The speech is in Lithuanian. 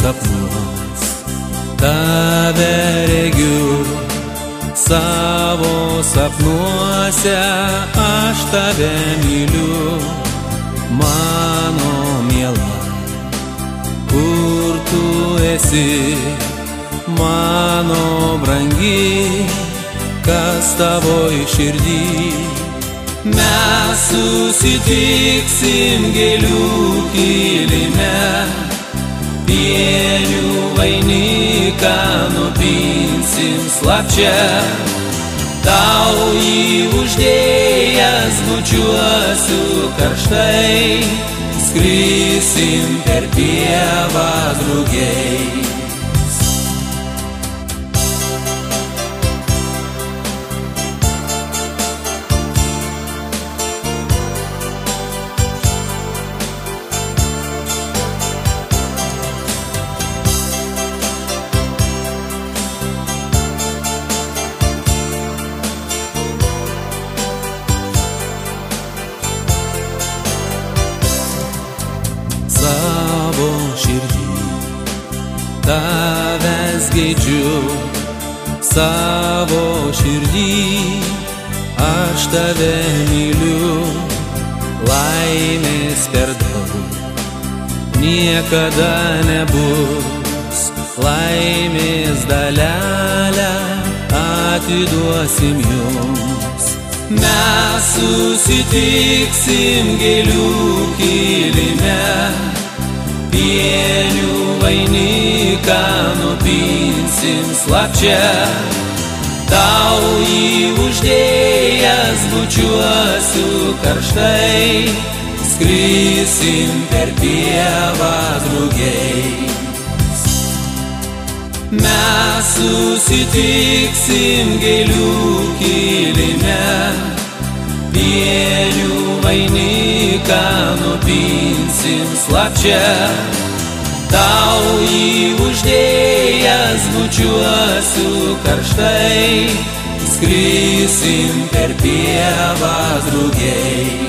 sapnuos, tave regiu, savo sapnuose aš tave myliu, mano miela, kur tu esi, mano brangi, kas tavoj širdį. Mes susitiksim gėlių kilime, pienių vainiką nupinsim slapčia, tau jį uždėjęs bučiuosiu karštai, skrisim per pievą drugiai. Savo širdį tavęs geidžiu, savo širdį aš tave myliu, laimės per daug niekada nebus, laimės dalelę atiduosim jums. Mes susitiksim gėlių kilime, pienių vainiką nupinsim slapčia, tau jį uždėjęs bučiuosiu karštai, skrisim per pievą drugiai. Mes susitiksim gėlių kilime, pienių vainiką nupinsim slapčia, tau jį uždėjęs bučiuosiu karštai, skrisim per pievą drugiai.